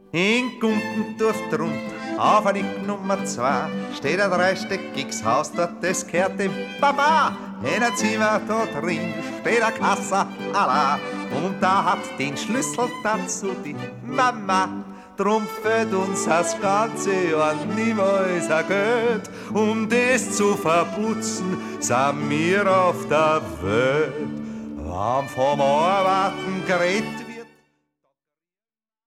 In Gumpendorf drunter, auf ein Eck Nummer 2, steht ein dreistöckiges Haus, dort das gehört dem Papa. In ein Zimmer da drin steht eine Kasse allein und da hat den Schlüssel dazu die Mama. Drum fällt uns das ganze Jahr niemals ein Geld, um das zu verputzen, sind wir auf der Welt. Wir haben vom Arbeiten geredet,